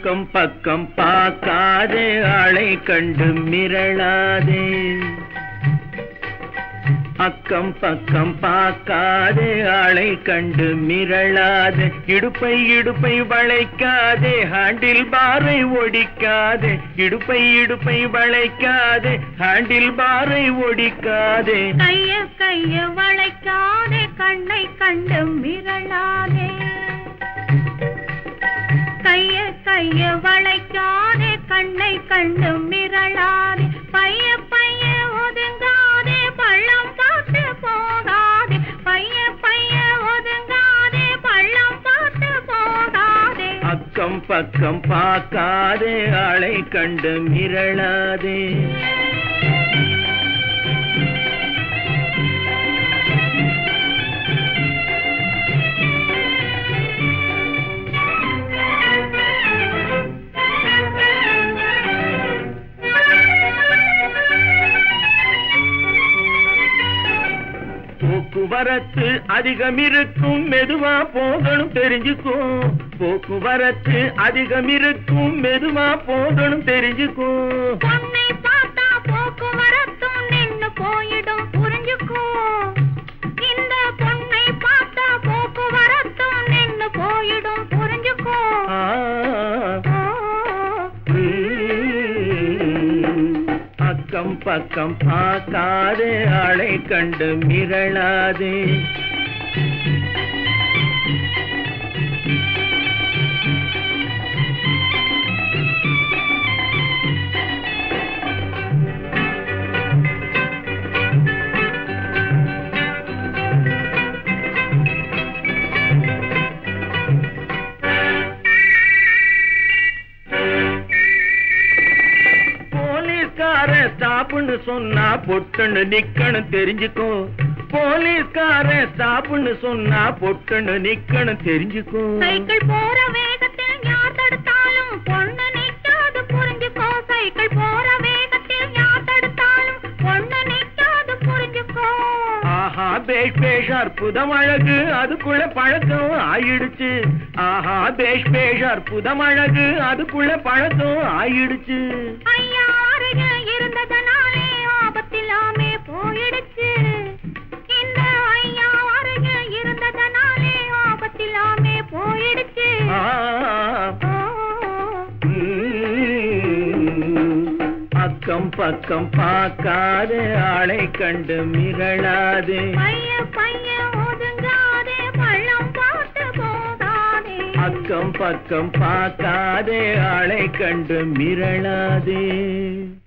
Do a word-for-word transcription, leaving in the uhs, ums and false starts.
அக்கம் பக்கம் பார்க்காதே, ஆளை கண்டு மிரளாதே. அக்கம் பக்கம் பார்க்காதே, ஆளை கண்டு மிரளாதே. இடுப்பை இடுப்பை வளைக்காதே, ஹேண்டில் பாரை ஒடிக்காதே. இடுப்பை இடுப்பை வளைக்காதே, ஹேண்டில் பாரை ஒடிக்காதே. கைய கைய வளைக்காதே, கண்ணை கண்டு மிரளாதே. கைய கைய வளைக்காதே, கண்ணை கண்டு மிரளாதே. பைய பைய ஒதுங்காதே, பள்ளம் பார்த்து போகாதே. பைய பைய ஒதுங்காதே, பள்ளம் பார்த்து போகாதே. அக்கம் பக்கம் பார்க்காதே, ஆளை கண்டு மிரளாதே. போக்குவரத்து அதிகம் இருக்கும், மெதுவா போகணும் தெரிஞ்சுக்கும். போக்குவரத்து அதிகம் இருக்கும், மெதுவா போகணும் தெரிஞ்சுக்கும். பொண்ணை பார்த்தா போக்குவரத்தும் நின்னு போயிடும் புரிஞ்சுக்கும். இந்த பொண்ணை பார்த்தா போக்குவரத்தும் நின்னு போயிடும் புரிஞ்சுக்கும். அக்கம் பக்கம் பார்க்காதே, ஆளை கண்டு மிரளாதே. ஸ்டாப்னு சொன்னா பொட்டுன்னு நிக்கணும் தெரிஞ்சுக்கோ. போலீஸ்கார ஸ்டாப்னு சொன்னா பொட்டுன்னு நிக்கணும் தெரிஞ்சுக்கோ. சைக்கிள் போற வேகத்தில் யார் தடுத்தாலும் பொண்ணு நிக்காது புரிஞ்சுக்கோ. சைக்கிள் போற வேகத்தில் யார் தடுத்தாலும் பொண்ணு நிக்காது புரிஞ்சுக்கோ. ஆஹா பேஷ் பேஷ் அற்புதம் அழகு, அதுக்குள்ள பழக்கம் ஆயிடுச்சு. ஆஹா பேஷ் பேஷ் அற்புதம் அழகு, அதுக்குள்ள பழக்கம் ஆயிடுச்சு. ஐயா அருகே இருந்ததனாலே ஆபத்தில்லாமே போயிடுச்சு. இந்த ஐயா அருகே இருந்ததனாலே ஆபத்தில்லாமே போயிடுச்சு. அக்கம் பக்கம் பார்க்காதே, ஆளை கண்டு மிரளாதே. பைய பைய ஒதுங்காதே, பள்ளம் பார்த்து போகாதே. அக்கம் பக்கம் பார்க்காதே, ஆளை கண்டு மிரளாதே.